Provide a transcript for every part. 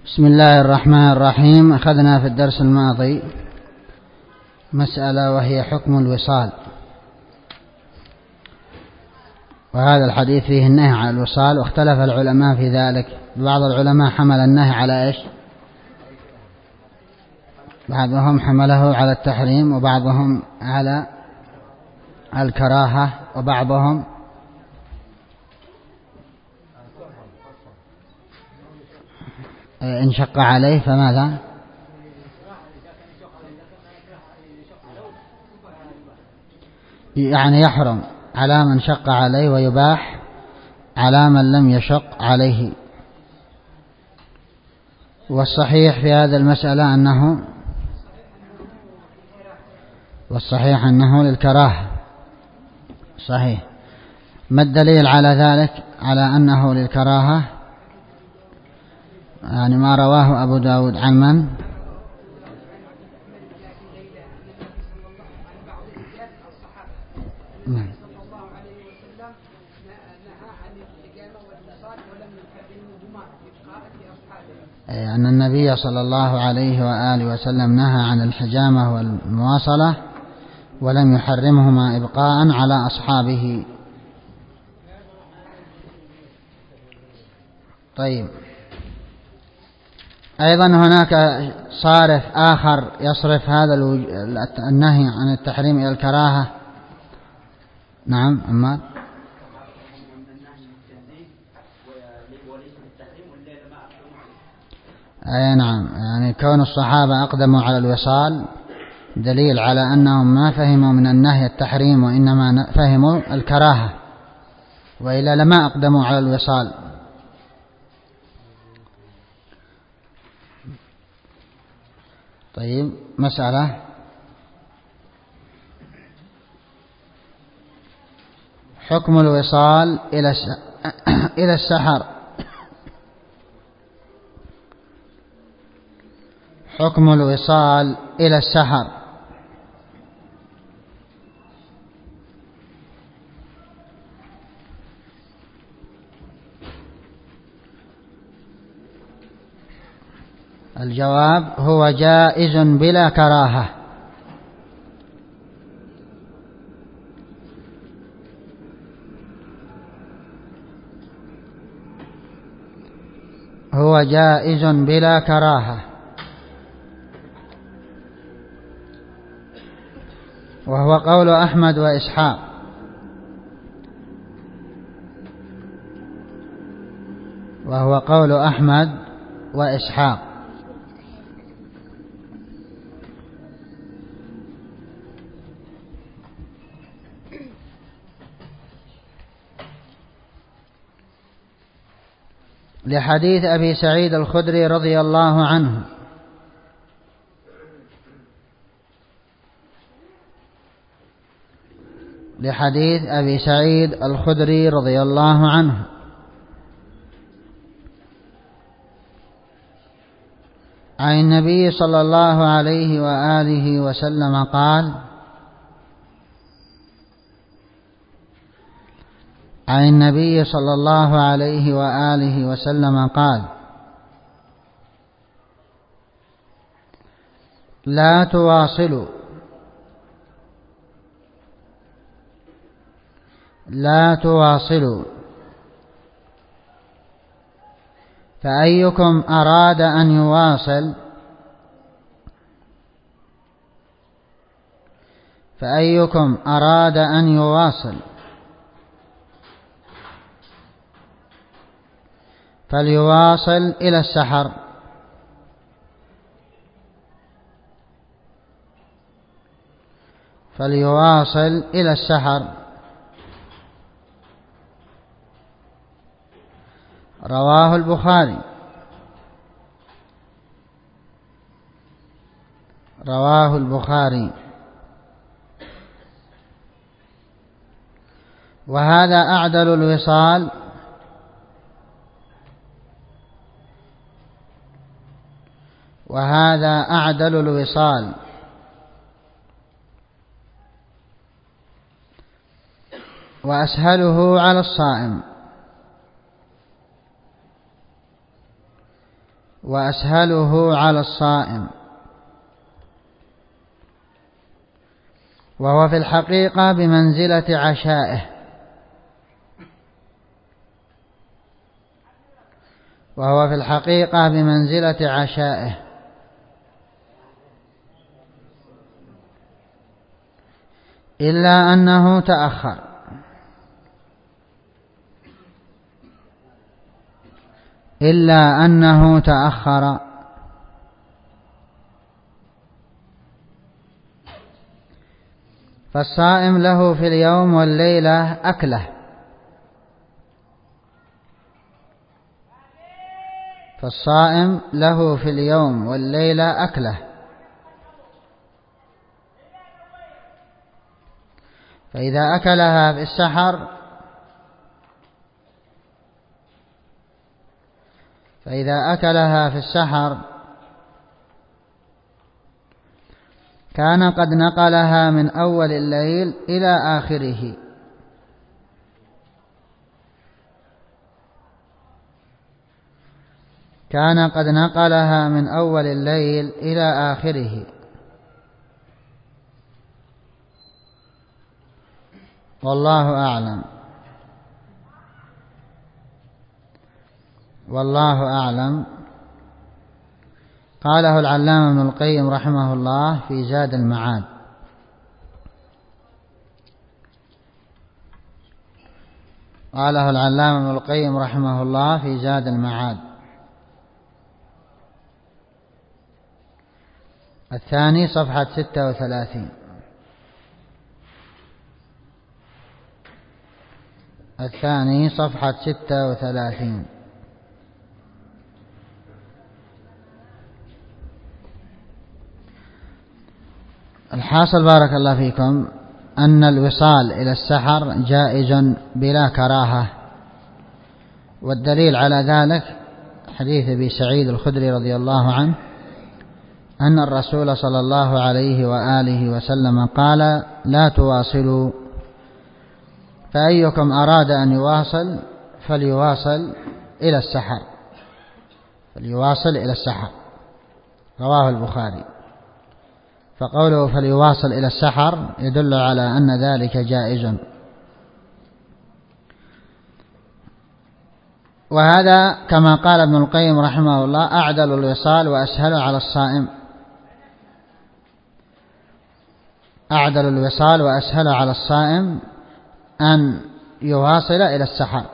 بسم الله الرحمن الرحيم. أخذنا في الدرس الماضي مسألة وهي حكم الوصال، وهذا الحديث فيه النهي عن الوصال، واختلف العلماء في ذلك. بعض العلماء حمل النهي على إيش؟ بعضهم حمله على التحريم، وبعضهم على الكراهة، وبعضهم إن شق عليه فماذا؟ يعني يحرم على من شق عليه ويباح على من لم يشق عليه. والصحيح في هذه المسألة أنه للكراهة. صحيح. ما الدليل على ذلك، على أنه للكراهة؟ يعني ما رواه أبو داود عن من؟ أن النبي صلى الله عليه وآله وسلم نهى عن الحجامة والمواصلة ولم يحرمهما إبقاء على أصحابه. طيب، أيضا هناك صارف آخر يصرف هذا النهي عن التحريم إلى الكراهة. نعم أما أي نعم، يعني كون الصحابة أقدموا على الوصال دليل على أنهم ما فهموا من النهي التحريم، وإنما فهموا الكراهة، وإلا لما أقدموا على الوصال. طيب، مسألة حكم الوصال إلى السحر. حكم الوصال إلى السحر. الجواب هو جائز بلا كراهة. هو جائز بلا كراهة، وهو قول أحمد وإسحاق. وهو قول أحمد وإسحاق. لحديث أبي سعيد الخدري رضي الله عنه لحديث أبي سعيد الخدري رضي الله عنه عن النبي صلى الله عليه وآله وسلم قال: عن النبي صلى الله عليه وآله وسلم قال: لا تواصلوا، لا تواصلوا، فأيكم أراد أن يواصل فأيكم أراد أن يواصل فليواصل إلى السحر. فليواصل إلى السحر. رواه البخاري. رواه البخاري. وهذا أعدل الوصال، وهذا أعدل الوصال، وأسهله على الصائم، وأسهله على الصائم، وهو في الحقيقة بمنزلة عشائه، وهو في الحقيقة بمنزلة عشائه، إلا أنه تأخر، إلا أنه تأخر. فالصائم له في اليوم والليلة أكله، فالصائم له في اليوم والليلة أكله، فإذا أكلها في السحر كان قد نقلها من أول الليل إلى آخره، كان قد نقلها من أول الليل إلى آخره. والله أعلم، والله أعلم. قاله العلامة ابن القيم رحمه الله في زاد المعاد. قاله العلامة ابن القيم رحمه الله في زاد المعاد. الثاني صفحة 36. الثاني صفحة 36. الحاصل بارك الله فيكم أن الوصال إلى السحر جائز بلا كراهة، والدليل على ذلك حديث أبي سعيد الخدري رضي الله عنه أن الرسول صلى الله عليه وآله وسلم قال: لا تواصلوا، فأيكم أراد أن يواصل فليواصل إلى السحر، فليواصل إلى السحر. رواه البخاري. فقوله فليواصل إلى السحر يدل على أن ذلك جائز. وهذا كما قال ابن القيم رحمه الله أعدل الوصال وأسهل على الصائم، أعدل الوصال وأسهل على الصائم أن يواصل إلى السحر.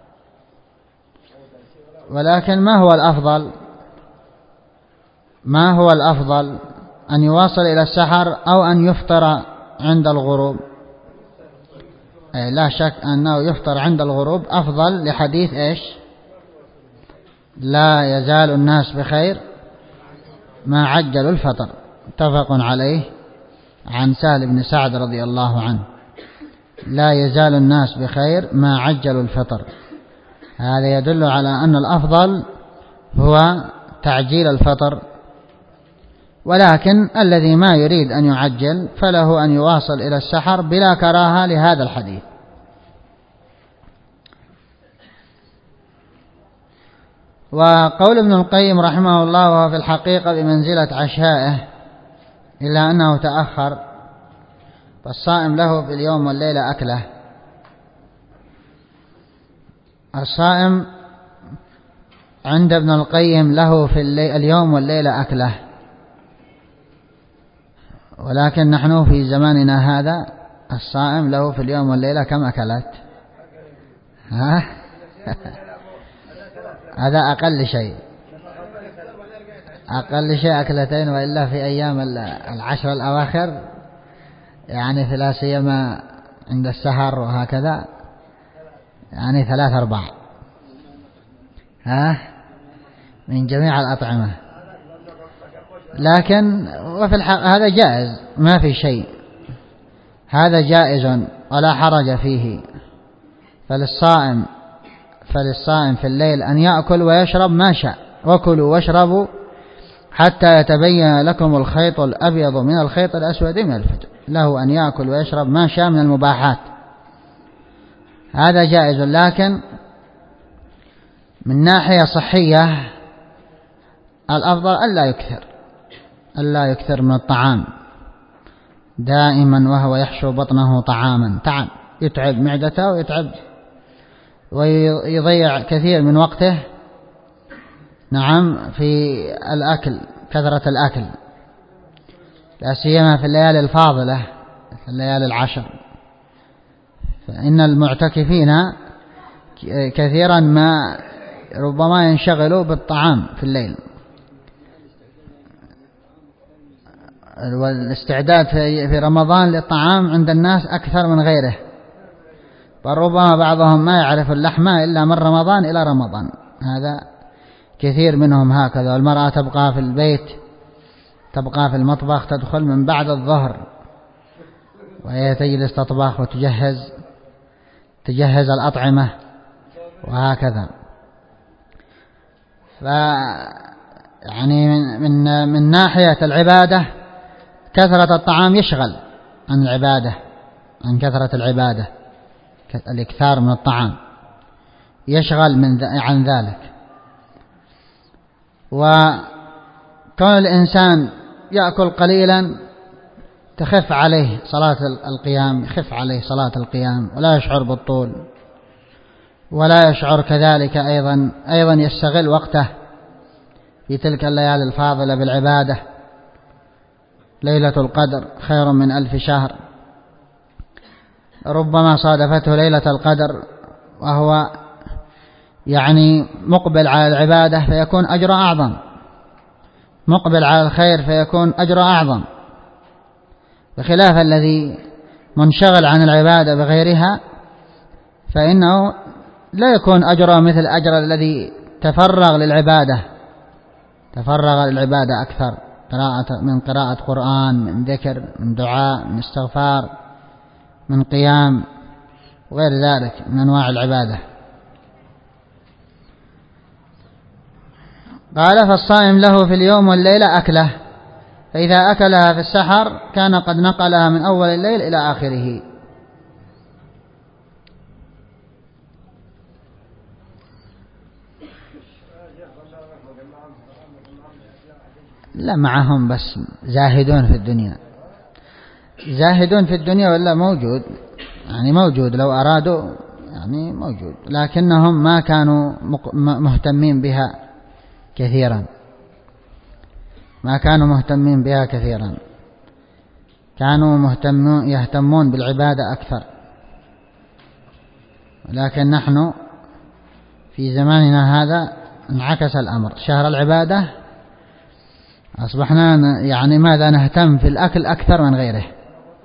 ولكن ما هو الأفضل؟ ما هو الأفضل، أن يواصل إلى السحر أو أن يفطر عند الغروب؟ لا شك أنه يفطر عند الغروب أفضل، لحديث إيش؟ لا يزال الناس بخير ما عجلوا الفطر، متفق عليه عن سهل بن سعد رضي الله عنه: لا يزال الناس بخير ما عجلوا الفطر. هذا يدل على أن الأفضل هو تعجيل الفطر، ولكن الذي ما يريد أن يعجل فله أن يواصل إلى السحر بلا كراهة لهذا الحديث. وقول ابن القيم رحمه الله وهو في الحقيقة بمنزلة عشائه إلا أنه تأخر، فالصائم له في اليوم والليلة أكله. الصائم عند ابن القيم له في اليوم والليلة أكله، ولكن نحن في زماننا هذا الصائم له في اليوم والليلة كم أكلت؟ هذا أقل شيء، أقل شيء أكلتين، وإلا في أيام العشر الأواخر يعني لا سيما عند السحر وهكذا يعني 3-4 من جميع الأطعمة. لكن وفي الحق هذا جائز، ما في شيء، هذا جائز ولا حرج فيه. فللصائم في الليل أن يأكل ويشرب ما شاء، وكلوا واشربوا حتى يتبين لكم الخيط الأبيض من الخيط الأسود من الفجر. له أن يأكل ويشرب ما شاء من المباحات، هذا جائز. لكن من ناحية صحية الأفضل ألا يكثر من الطعام دائما وهو يحشو بطنه طعاما، تعب يتعب معدته ويضيع كثير من وقته في الأكل، كثرة الأكل، لا سيما في الليالي الفاضلة، في الليالي العشر، فإن المعتكفين كثيرا ما ربما ينشغلوا بالطعام في الليل، والاستعداد في رمضان للطعام عند الناس أكثر من غيره، بل ربما بعضهم ما يعرف اللحمة إلا من رمضان إلى رمضان، هذا كثير منهم هكذا. والمرأة تبقى في البيت، تبقى في المطبخ، تدخل من بعد الظهر وهي تجلس تطبخ تجهز الأطعمة وهكذا. يعني من ناحية العبادة كثرة الطعام يشغل عن العبادة، عن كثرة العبادة، الإكثار من الطعام يشغل عن ذلك. وكون الإنسان يأكل قليلا تخف عليه صلاة القيام، يخف عليه صلاة القيام ولا يشعر بالطول، ولا يشعر كذلك أيضا يستغل وقته في تلك الليالي الفاضلة بالعبادة. ليلة القدر خير من 1000 شهر، ربما صادفته ليلة القدر وهو مقبل على العبادة فيكون أجر أعظم، مقبل على الخير فيكون أجر أعظم، بخلاف الذي منشغل عن العبادة بغيرها فإنه لا يكون أجره مثل أجر الذي تفرغ للعبادة أكثر، من قراءة قرآن، من ذكر، من دعاء، من استغفار، من قيام وغير ذلك من أنواع العبادة. قال: فالصائم له في اليوم والليلة أكله، فإذا أكلها في السحر كان قد نقلها من أول الليل إلى آخره. لا معهم بس زاهدون في الدنيا ولا موجود، موجود لو أرادوا موجود، لكنهم ما كانوا مهتمين بها كثيرا، كانوا يهتمون بالعبادة أكثر. لكن نحن في زماننا هذا انعكس الأمر، شهر العبادة أصبحنا ماذا نهتم في الأكل أكثر من غيره.